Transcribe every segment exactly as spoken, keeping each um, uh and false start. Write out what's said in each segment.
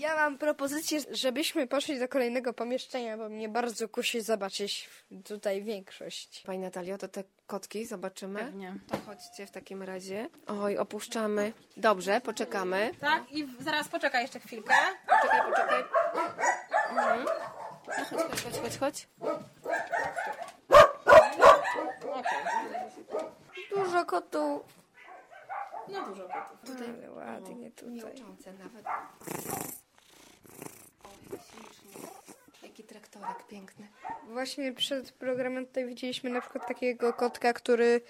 Ja mam propozycję, żebyśmy poszli do kolejnego pomieszczenia, bo mnie bardzo kusi zobaczyć tutaj większość. Pani Natalio, to te kotki zobaczymy? Pewnie. To chodźcie w takim razie. Oj, opuszczamy. Dobrze, poczekamy. Tak, i zaraz poczekaj jeszcze chwilkę. Poczekaj, poczekaj. Mhm. No chodź, chodź, chodź, chodź, chodź. Dużo kotów. No dużo kotów. Tutaj ale ładnie tutaj. Miauczące nawet. Oj, ślicznie. Jaki traktorek piękny. Właśnie przed programem tutaj widzieliśmy na przykład takiego kotka, który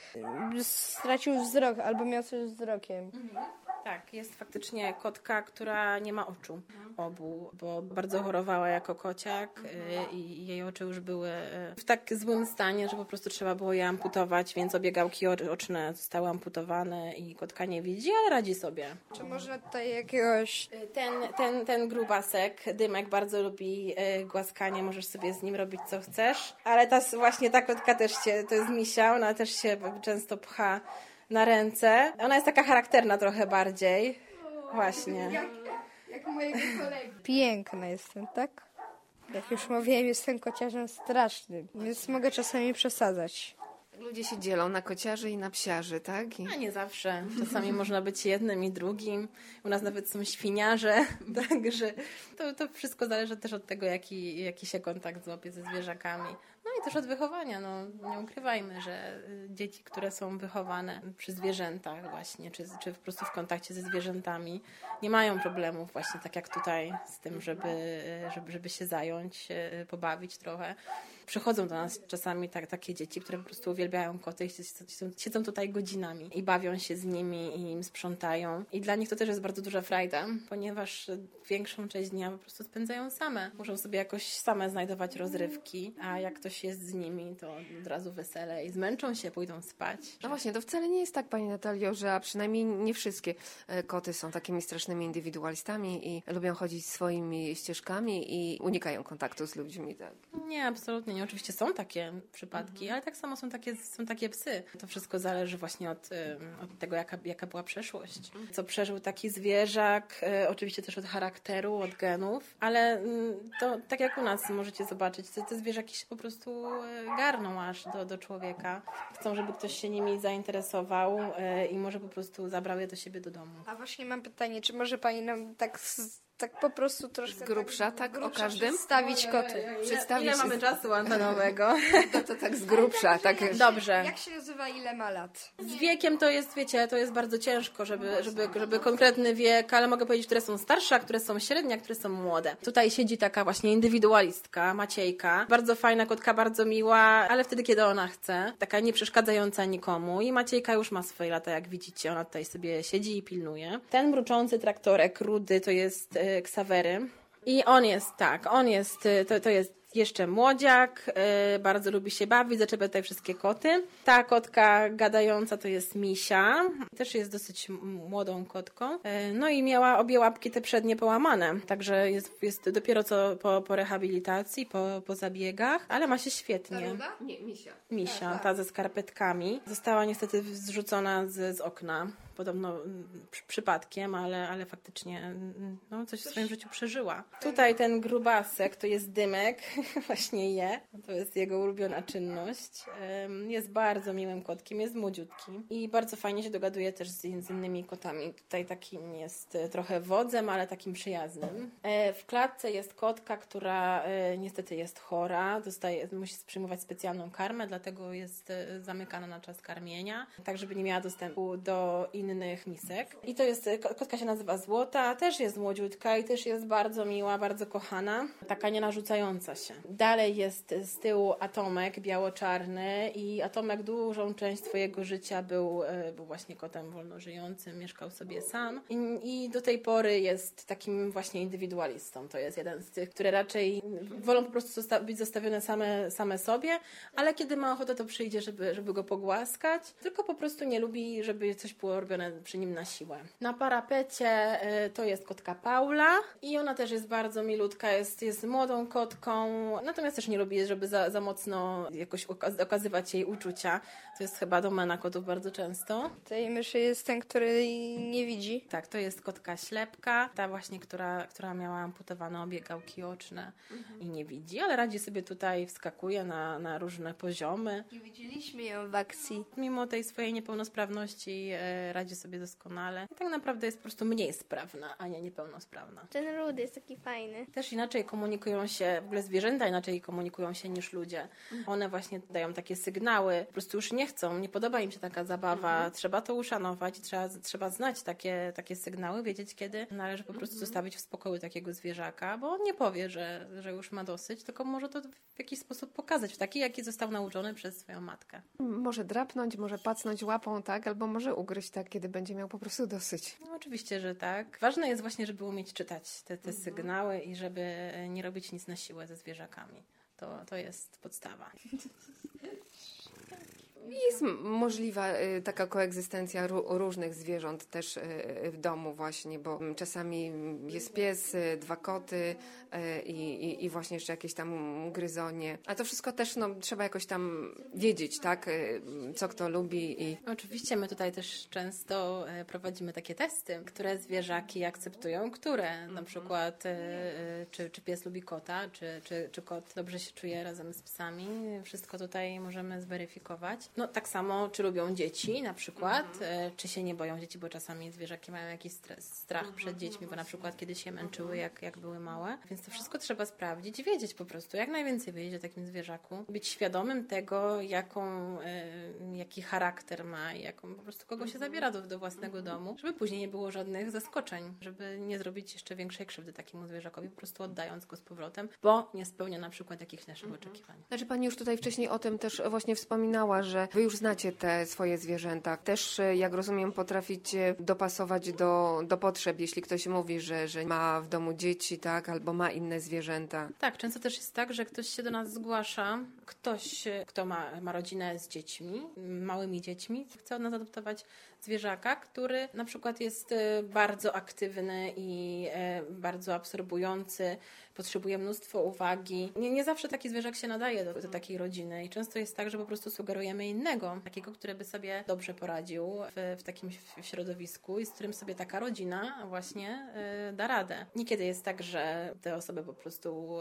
stracił wzrok albo miał coś z wzrokiem. Tak, jest faktycznie kotka, która nie ma oczu obu, bo bardzo chorowała jako kociak y, i jej oczy już były y, w tak złym stanie, że po prostu trzeba było je amputować, więc obie gałki o- oczne zostały amputowane i kotka nie widzi, ale radzi sobie. Czy można tutaj jakiegoś... Y, Ten, ten, ten grubasek, Dymek, bardzo lubi y, głaskanie, możesz sobie z nim robić co chcesz, ale ta właśnie ta kotka też się, to jest misia, ona też się często pcha na ręce. Ona jest taka charakterna trochę bardziej. Właśnie. Jak, jak mojego kolegi. Piękna jestem, tak? Jak już mówiłem, jestem kociarzem strasznym, więc mogę czasami przesadzać. Ludzie się dzielą na kociarzy i na psiarzy, tak? I... A nie zawsze. Czasami można być jednym i drugim. U nas nawet są świniarze, także to, to wszystko zależy też od tego, jaki, jaki się kontakt złapie ze zwierzakami. No i też od wychowania. No, nie ukrywajmy, że dzieci, które są wychowane przy zwierzętach właśnie, czy, czy po prostu w kontakcie ze zwierzętami, nie mają problemów właśnie tak jak tutaj z tym, żeby, żeby, żeby się zająć, pobawić trochę. Przychodzą do nas czasami tak, takie dzieci, które po prostu uwielbiają koty i siedzą, siedzą tutaj godzinami i bawią się z nimi i im sprzątają. I dla nich to też jest bardzo duża frajda, ponieważ większą część dnia po prostu spędzają same. Muszą sobie jakoś same znajdować rozrywki, a jak ktoś jest z nimi, to od razu wesele i zmęczą się, pójdą spać. No właśnie, to wcale nie jest tak, Pani Natalio, że a przynajmniej nie wszystkie e, koty są takimi strasznymi indywidualistami i lubią chodzić swoimi ścieżkami i unikają kontaktu z ludźmi, tak? Nie, absolutnie nie. Oczywiście są takie przypadki, ale tak samo są takie, są takie psy. To wszystko zależy właśnie od, ym, od tego, jaka, jaka była przeszłość. Co przeżył taki zwierzak, y, oczywiście też od charakteru, od genów, ale y, to tak jak u nas możecie zobaczyć, te, te zwierzaki się po prostu y, garną aż do, do człowieka. Chcą, żeby ktoś się nimi zainteresował y, i może po prostu zabrał je do siebie do domu. A właśnie mam pytanie, czy może Pani nam tak... Z... tak po prostu troszkę... Z grubsza, tak, o każdym? Przedstawić koty. Przedstawić Ile się mamy z- czasu antenowego? To, to tak z grubsza, tak. Dobrze. Jak się nazywa, ile ma lat? Z wiekiem to jest, wiecie, to jest bardzo ciężko, żeby, żeby, żeby konkretny wiek, ale mogę powiedzieć, które są starsze, a które są średnie, a które są młode. Tutaj siedzi taka właśnie indywidualistka, Maciejka. Bardzo fajna kotka, bardzo miła, ale wtedy, kiedy ona chce. Taka nie przeszkadzająca nikomu. I Maciejka już ma swoje lata, jak widzicie. Ona tutaj sobie siedzi i pilnuje. Ten mruczący traktorek, rudy, to jest y, Ksawery. I on jest, tak, on jest, y, to, to jest jeszcze młodziak, y, bardzo lubi się bawić, zaczepia tutaj wszystkie koty. Ta kotka gadająca to jest Misia, też jest dosyć m- młodą kotką. Y, no i miała obie łapki te przednie połamane, także jest, jest dopiero co po, po rehabilitacji, po, po zabiegach, ale ma się świetnie. Nie, misia. Misia, ta ze skarpetkami. Została niestety zrzucona z, z okna. Podobno mm, przy, przypadkiem, ale, ale faktycznie mm, no, coś w swoim życiu przeżyła. Tutaj ten grubasek to jest Dymek. Właśnie je. To jest jego ulubiona czynność. Ym, Jest bardzo miłym kotkiem, jest młodziutki i bardzo fajnie się dogaduje też z, in- z innymi kotami. Tutaj takim jest e, trochę wodzem, ale takim przyjaznym. E, W klatce jest kotka, która e, niestety jest chora. Dostaje, musi przyjmować specjalną karmę, dlatego jest e, zamykana na czas karmienia, tak żeby nie miała dostępu do innych misek. I to jest, e, ko- kotka się nazywa Złota, też jest młodziutka i też jest bardzo miła, bardzo kochana. Taka nie narzucająca się. Dalej jest z tyłu Atomek, biało-czarny i Atomek dużą część swojego życia był, e, był właśnie kotem wolnożyjącym, mieszkał sobie sam I, i do tej pory jest takim właśnie indywidualistą. To jest jeden z tych, które raczej wolą po prostu zosta- być zostawione same, same sobie, ale kiedy ma ochotę, to przyjdzie, żeby, żeby go pogłaskać, tylko po prostu nie lubi, żeby coś było robione zrobione przy nim na siłę. Na parapecie to jest kotka Paula i ona też jest bardzo milutka, jest, jest młodą kotką, natomiast też nie lubi, żeby za, za mocno jakoś okazywać jej uczucia. To jest chyba domena kotów bardzo często. Tej myszy jest ten, który nie widzi. Tak, to jest kotka ślepka, ta właśnie, która, która miała amputowane obie gałki oczne mhm. i nie widzi, ale radzi sobie tutaj, wskakuje na, na różne poziomy. I widzieliśmy ją w akcji. Mimo tej swojej niepełnosprawności e, radzi sobie doskonale. I tak naprawdę jest po prostu mniej sprawna, a nie niepełnosprawna. Ten rudy jest taki fajny. Też inaczej komunikują się, w ogóle zwierzęta inaczej komunikują się niż ludzie. One właśnie dają takie sygnały, po prostu już nie chcą, nie podoba im się taka zabawa, mhm. trzeba to uszanować, trzeba, trzeba znać takie, takie sygnały, wiedzieć kiedy należy po prostu zostawić w spokoju takiego zwierzaka, bo on nie powie, że, że już ma dosyć, tylko może to w jakiś sposób pokazać, w taki, jaki został nauczony przez swoją matkę. Może drapnąć, może pacnąć łapą, tak, albo może ugryźć tak, kiedy będzie miał po prostu dosyć. No, oczywiście, że tak. Ważne jest właśnie, żeby umieć czytać te, te mhm. sygnały i żeby nie robić nic na siłę ze zwierzakami. To, to jest podstawa. Jest możliwa y, taka koegzystencja ró- różnych zwierząt też y, w domu właśnie, bo czasami jest pies, y, dwa koty y, i, i właśnie jeszcze jakieś tam gryzonie. A to wszystko też no, trzeba jakoś tam wiedzieć, tak, y, co kto lubi. I... Oczywiście my tutaj też często y, prowadzimy takie testy, które zwierzaki akceptują, które na przykład y, y, czy, czy pies lubi kota, czy, czy, czy kot dobrze się czuje razem z psami. Wszystko tutaj możemy zweryfikować. No tak samo, czy lubią dzieci na przykład, mhm. czy się nie boją dzieci, bo czasami zwierzaki mają jakiś stres, strach mhm. przed dziećmi, bo na przykład kiedyś się męczyły, jak, jak były małe. Więc to wszystko trzeba sprawdzić i wiedzieć po prostu, jak najwięcej wiedzieć o takim zwierzaku. Być świadomym tego, jaką, y, jaki charakter ma i jaką po prostu kogo się zabiera do, do własnego domu, żeby później nie było żadnych zaskoczeń, żeby nie zrobić jeszcze większej krzywdy takiemu zwierzakowi, po prostu oddając go z powrotem, bo nie spełnia na przykład jakichś naszych mhm. oczekiwań. Znaczy Pani już tutaj wcześniej o tym też właśnie wspominała, że Wy już znacie te swoje zwierzęta. Też, jak rozumiem, potraficie dopasować do, do potrzeb, jeśli ktoś mówi, że, że ma w domu dzieci, tak, albo ma inne zwierzęta. Tak, często też jest tak, że ktoś się do nas zgłasza, ktoś, kto ma, ma rodzinę z dziećmi, małymi dziećmi, chce od nas adoptować zwierzaka, który na przykład jest bardzo aktywny i bardzo absorbujący, potrzebuje mnóstwo uwagi. Nie, nie zawsze taki zwierzak się nadaje do, do takiej rodziny i często jest tak, że po prostu sugerujemy innego, takiego, który by sobie dobrze poradził w, w takim środowisku i z którym sobie taka rodzina właśnie y, da radę. Niekiedy jest tak, że te osoby po prostu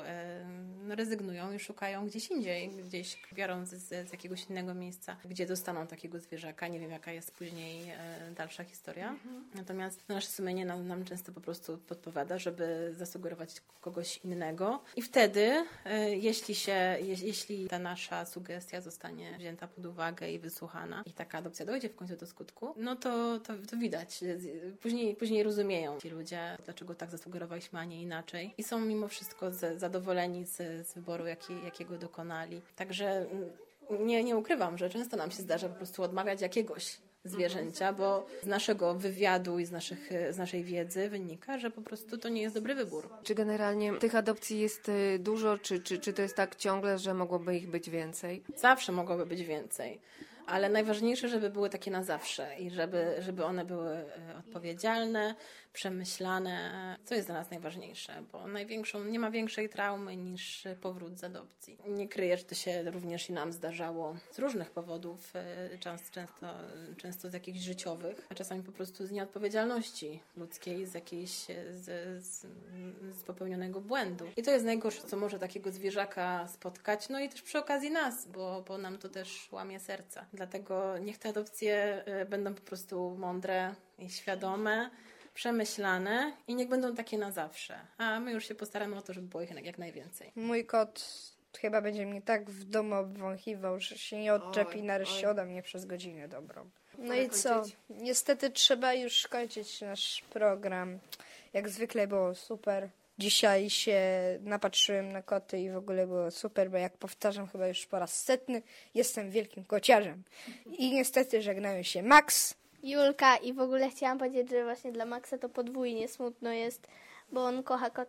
y, rezygnują i szukają gdzieś indziej, gdzieś biorą z, z jakiegoś innego miejsca, gdzie dostaną takiego zwierzaka. Nie wiem, jaka jest później y, dalsza historia. Mhm. Natomiast nasze sumienie nam, nam często po prostu podpowiada, żeby zasugerować kogoś innego i wtedy, y, jeśli się, je, jeśli ta nasza sugestia zostanie wzięta pod uwagę i wysłuchana i taka adopcja dojdzie w końcu do skutku, no to, to, to widać. Później, później rozumieją ci ludzie, dlaczego tak zasugerowaliśmy, a nie inaczej i są mimo wszystko z, zadowoleni z, z wyboru, jaki, jakiego dokonali. Także nie, nie ukrywam, że często nam się zdarza po prostu odmawiać jakiegoś zwierzęcia, bo z naszego wywiadu i z, naszych, z naszej wiedzy wynika, że po prostu to nie jest dobry wybór. Czy generalnie tych adopcji jest dużo, czy, czy, czy to jest tak ciągle, że mogłoby ich być więcej? Zawsze mogłoby być więcej. Ale najważniejsze, żeby były takie na zawsze i żeby, żeby one były odpowiedzialne, przemyślane, co jest dla nas najważniejsze, bo największą, nie ma większej traumy niż powrót z adopcji. Nie kryję, że to się również i nam zdarzało z różnych powodów, często, często, często z jakichś życiowych, a czasami po prostu z nieodpowiedzialności ludzkiej, z jakiejś z, z, z popełnionego błędu. I to jest najgorsze, co może takiego zwierzaka spotkać, no i też przy okazji nas, bo, bo nam to też łamie serca. Dlatego niech te adopcje będą po prostu mądre i świadome, przemyślane i niech będą takie na zawsze. A my już się postaramy o to, żeby było ich jak najwięcej. Mój kot chyba będzie mnie tak w domu obwąchiwał, że się nie odczepi i nareszcie oda mnie przez godzinę dobrą. No i co? Niestety trzeba już kończyć nasz program. Jak zwykle było super. Dzisiaj się napatrzyłem na koty i w ogóle było super, bo jak powtarzam chyba już po raz setny, jestem wielkim kociarzem. I niestety żegnają się Max, Julka i w ogóle chciałam powiedzieć, że właśnie dla Maxa to podwójnie smutno jest, bo on kocha kotki.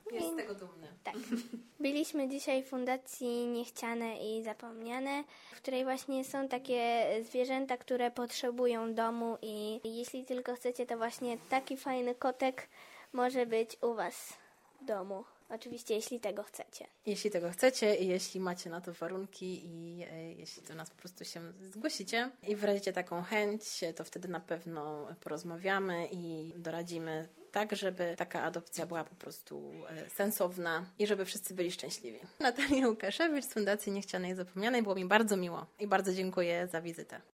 Jest z tego dumny. Tak. Byliśmy dzisiaj w Fundacji Niechciane i Zapomniane, w której właśnie są takie zwierzęta, które potrzebują domu i jeśli tylko chcecie, to właśnie taki fajny kotek może być u Was w domu. Oczywiście, jeśli tego chcecie. Jeśli tego chcecie i jeśli macie na to warunki i e, jeśli do nas po prostu się zgłosicie i wyrazicie taką chęć, to wtedy na pewno porozmawiamy i doradzimy tak, żeby taka adopcja była po prostu e, sensowna i żeby wszyscy byli szczęśliwi. Natalia Łukaszewicz z Fundacji Niechcianej i Zapomnianej. Było mi bardzo miło i bardzo dziękuję za wizytę.